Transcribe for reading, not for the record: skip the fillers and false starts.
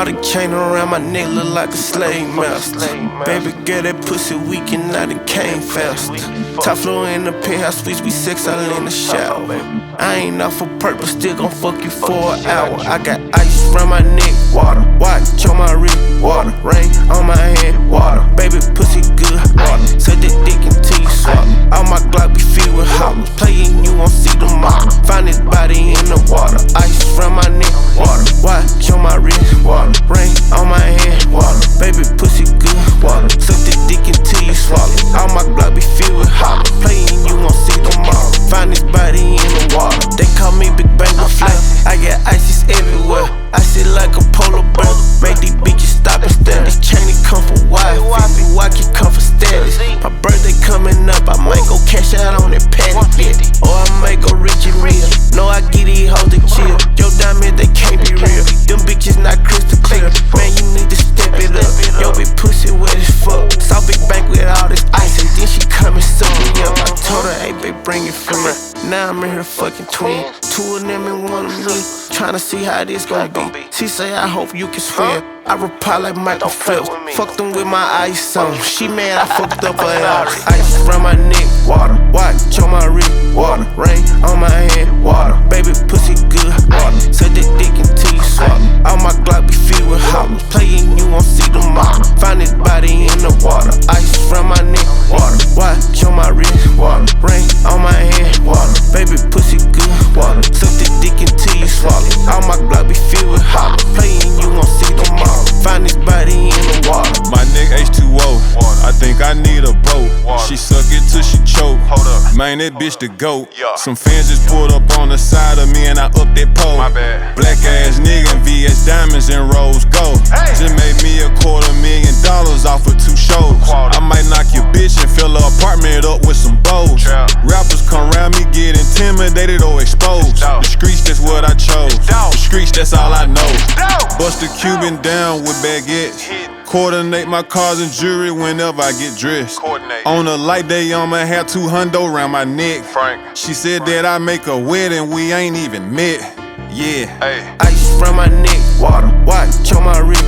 Exotic chain around my neck, look like a slave master. Baby girl, that pussy weak and I done came fast. Top floor in the penthouse suites, we sex all in the shower. I ain't off for purpose, still gon' fuck you for an hour. I got ice around my neck, water. Watch on my wrist, water. Rain on my hand, water. Baby pussy good, water. Suck that dick until you swallow. All my Glock be filled with hollows. Playing, you won't see the model. Find his body in the water. Ice around my neck, water. Watch on my wrist, water. Rain on my hand, water. Baby pussy good, water. Suck that dick until you swallow. All my Glock be filled with hollows. Playing, you won't see the model. Find his body in the water. They call me Big Bang with Flip. I got ices everywhere. I sit like a polar bear. Make these bitches stop and stare. This chain it come for wife. Watch it come for status. My birthday coming up, I might go cash out on that paddy. Or I might go Richie Real. No, I get these hoes to chill. Yo, diamond, they can't be real. Them bitches not crystal clear. Man, you need to step it up. Yo, big pussy wet as fuck. Saw Big Bank with all this ice, and then she come and suck me up. I told her, hey, babe, bring it for me. Now I'm in her fucking twin. Two of them and one of me. Tryna see how this gon' be. She say, I hope you can swim. I reply like Michael Phelps. Fucked them with my ice on. She mad I fucked up her house. Ice around my neck, water. Watch on my wrist, water. Rain on my hand, water. Baby pussy good, water. Suck that dick until you swallow. All my Glock be filled with hollows. Playing, you won't see the model. Find his body in the water. Ice around my neck, water. Watch on my wrist, water. Rain on my hand, water. Baby pussy good, water. Suck that dick until you swallow. All my Glock be filled with hollows. Playing, you won't see the model. Find his body in the water. My nigga H2O, I think I need a boat. She suck it till she choke. Man, that bitch the goat. Some fans just pulled up on the side of me and I up that pole. Black ass nigga in VS diamonds and rose gold. Just made me $250,000 off of 2 shows. I might knock your bitch and fill her apartment up with some bows. Rappers come around me, get intimidated or exposed. The streets, that's what I chose. The streets, that's all I know. Bust a Cuban down with baguettes. Coordinate my cars and jewelry whenever I get dressed. On a light day, I'ma have $200 around my neck. She said that I make a wedding, we ain't even met. Yeah. Ice around my neck, water. Watch on my wrist,